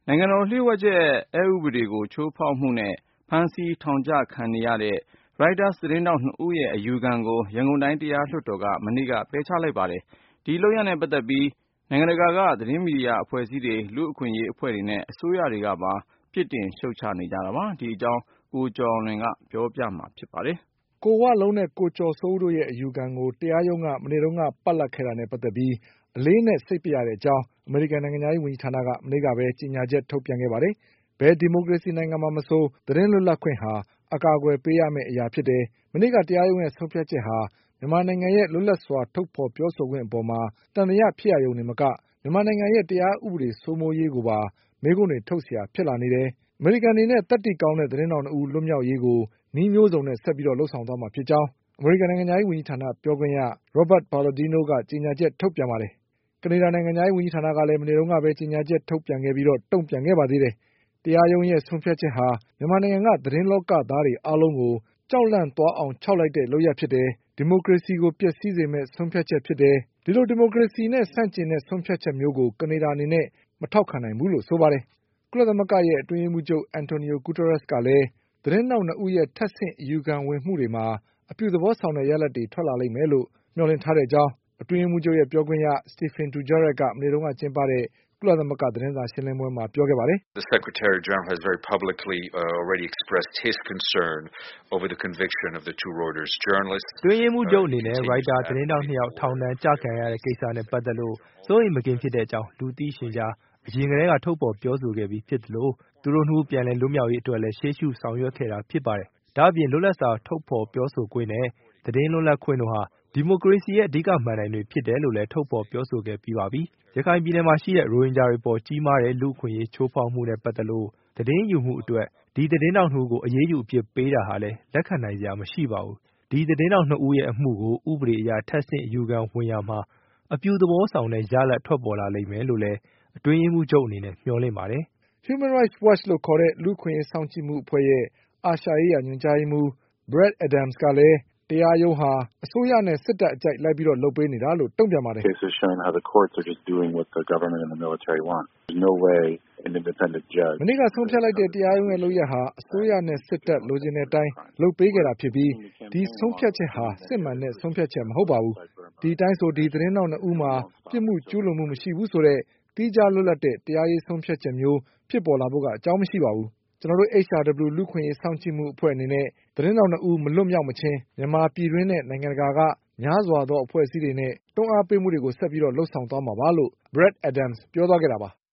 နိုင်ငံတော်လျှို့ဝှက်ချက်အက်ဥပဒေကိုချိုးဖောက်မှုနဲ့ဖမ်းဆီးထောင်ချခံနေရတဲ့ Reuters သတင်းထောက်2ဦးရဲ့အယူခံကိုရန်ကုန်တိုင်းတရားလွှတ်တော်ကမနေ့ကပယ်ချလိုက်ပါတယ်။ ဒီလုပ်ရပ်နဲ့ပတ်သက်ပြီးနိုင်ငံတကာကသတင်းမီဒီယာအဖွဲ့အစည်းတွေလူ့အခွင့်အရေးအဖွဲ့တွေနဲ့အစိုးရတွေကပါပြစ်တင်ရှုတ်ချနေကြတာပါ။ ဒီအကြောင်းကိုကျော်အောင်လွင်ကပြောပြမှာဖြစ်ပါတယ်။ကိုဝလုံးနဲ့ကိုကျော်စိုးဦးတို့ရဲ့အယူခံကိုတရားရုံးကမနေ့ကပလပ်ခဲ့တာနဲ့ပတ်သက်ပြီးအလေးအနက်စိတ်ပရတဲ့အကြောင်းအမေရိကန်နိုင်ငံခြားရေးဝန်ကြီးဌာနကမနေ့ကပဲကြေညာချက်ထုတ်ပြန်ခဲ့ပါတယ်။ဘယ်ဒီမိုကရေစီနိုင်ငံမှာမဆိုသတင်းလွတ်လပ်ခွင့်ဟာအကာအကွယ်ပေးရမယ့်အရာဖြစ်တယ်။မနေ့ကတရားရုံးရဲ့ဆုံးဖြတ်ချက်ဟာမြန်မာနိုင်ငံရဲ့လွတ်လပ်စွာထုတ်ဖေါ်ပြောဆိုခွင့်အပေါ်မှာသံသယဖြစ်ရယုံတင်မကမြန်မာနိုင်ငံရဲ့တရားဥပဒေစိုးမိုးရေးကိုပါမေးခွန်းတွေထုတ်စရာဖြစ်လာနေတယ်။အမေရိကန်အနေနဲ့သတ္တိကောင်းတဲ့သတင်းထောက်2ဦးလွတ်မြောက်ရေးကိုနည်းမျိုးစုံနဲ့ဆက်ပြီးလုပ်ဆောင်သွားမှာဖြစ်ကြောင်းအမေရိကန်နိုင်ငံခြားရေးဝန်ကြီးဌာနပြောခွင့်ရ Robert Palladino ကကြေညာချက်ထုတ်ပြန်ပါတယ်။ကနေဒါနိုင်ငံခြားရေးဝန်ကြီးဌာနကလည်းမနေ့ကပဲကြေညာချက်ထုတ်ပြန်ခဲ့ပြီးတုံ့ပြန်ခဲ့ပါသေးတယ်။တရားရုံးရဲ့ဆုံးဖြတ်ချက်ဟာမြန်မာနိုင်ငံကသတင်းလောကသားတွေအားလုံးကိုကြောက်လန့်သွားအောင်ခြောက်လိုက်တဲ့လုပ်ရပ်ဖြစ်တယ်။ဒီမိုကရေစီကိုပျက်စီးစေမယ့်ဆုံးဖြတ်ချက်ဖြစ်တယ်။ဒီလိုဒီမိုကရေစီနဲ့ဆန့်ကျင်တဲ့ဆုံးဖြတ်ချက်မျိုးကိုကနေဒါအနေနဲ့မထောက်ခံနိုင်ဘူးလို့ဆိုပါတယ်။ကုလသမဂ္ဂရဲ့အတွင်းရေးမှူးချုပ် Antonio Guterres ကလည်းသတင်းထောက်2ဦးရဲ့ထပ်ဆင့်အယူခံဝင်မှုတွေမှာအပြုသဘောဆောင်တဲ့ရလဒ်တွေထွက်လာလိမ့်မယ်လို့မျှော်လင့်ထားတဲ့အကြောင်းအတွင်းရေးမှူးချုပ်ရဲ့ပြောခွင့်ရ Stéphane Dujarric ကမနေ့ကကျင်းပတဲ့ကုလသမဂ္ဂသတင်းစာရှင်းလင်းပွဲမှာပြောခဲ့ပါတယ်။ The Secretary General has very publicly already expressed his concern over the conviction of the two Reuters journalists. အတွင်းရေးမှူးချုပ်အနေနဲ့ Reuters သတင်းထောက်2ယောက်ထောင်ဒဏ်ကျခံရတဲ့ကိစ္စနဲ့ပတ်သက်လို့စိုးရိမ်မကင်းဖြစ်တဲ့အကြောင်းလူသိရှင်ကြားအရင်ကတည်းကထုတ်ဖေါ်ပြောဆိုခဲ့ပြီးဖြစ်သလိုသူတို့2ဦးပြန်လည်လွတ်မြောက်ရေးအတွက်လည်းရှေ့ရှုဆောင်ရွက်ခဲ့တာဖြစ်ပါတယ်။ဒါ့အပြင်လွတ်လပ်စွာထုတ်ဖေါ်ပြောဆိုခွင့်နဲ့သတင်းလွတ်လပ်ခွင့်တို့ဟာဒီမိုကရေစီရဲ့အဓိကမှန်တိုင်တွေဖြစ်တယ်လို့လည်းထုတ်ဖေါ်ပြောဆိုခဲ့ပြီးပါပြီ။ရခိုင်ပြည်နယ်မှာရှိတဲ့ရိုဟင်ဂျာတွေပေါ်ကြီးမားတဲ့လူ့အခွင့်အရေးချိုးဖေါက်မှုနဲ့ပတ်သက်လို့သတင်းယူမှုအတွက်ဒီသတင်းထောက်2ဦးကိုအရေးယူအပြစ်ပေးတာဟာလည်းလက်ခံနိုင်စရာမရှိပါဘူး။ဒီသတင်းထောက်2ဦးရဲ့အမှုကိုဥပဒေအရထပ်ဆင့်အယူခံဝင်ရာမှာအပြုသဘောဆောင်တဲ့ရလဒ်ထွက်ပေါ်လာလိမ့်မယ်လို့လည်းအတွင်းရေးမှူးချုပ်အနေနဲ့မျှော်လင့်ပါတယ်။ Human Rights Watch လို့ခေါ်တဲ့လူ့အခွင့်အရေးစောင့်ကြည့်မှုအဖွဲ့ရဲ့အာရှရေးရာညွှန်ကြားရေးမှူး Brad Adams ကလည်းတရားရုံးဟာအစိုးရနဲ့စစ်တပ်အကြိုက်လိုက်ပြီးလုပ်ပေးနေတာလို့တုံ့ပြန်ပါတယ်။ " မနေ့ကဆုံးဖြတ်လိုက်တဲ့တရားရုံးရဲ့လုပ်ရပ်ဟာအစိုးရနဲ့စစ်တပ်လိုချင်တဲ့အတိုင်းလုပ်ပေးခဲ့တာဖြစ်ပြီးဒီဆုံးဖြတ်ချက်ဟာစစ်မှန်တဲ့ဆုံးဖြတ်ချက်မဟုတ်ပါဘူး။ဒီအတိုင်းဆိုဒီသတင်းထောက်2ဦးမှာပြစ်မှုကျူးလွန်မှုမရှိဘူးဆိုတဲ့သီးခြားလွတ်လပ်တဲ့တရားရေးဆုံးဖြတ်ချက်မျိုးဖြစ်ပေါ်လာဖို့ကအကြောင်းမရှိပါဘူး။ကျနော်တို့ HRW လူ့အခွင့်အရေးစောင့်ကြည့်မှုအဖွဲ့အနေနဲ့သတင်းထောက်2ဦးမလွတ်မြောက်မချင်းမြန်မာပြည်တွင်းနဲ့နိုင်ငံတကာကများစွာသောအဖွဲ့အစည်းတွေနဲ့တွန်းအားပေးမှုတွေကိုဆက်ပြီးလုပ်ဆောင်သွားမှာပါလို့ Brad Adams ပြောသွားခဲ့တာပါ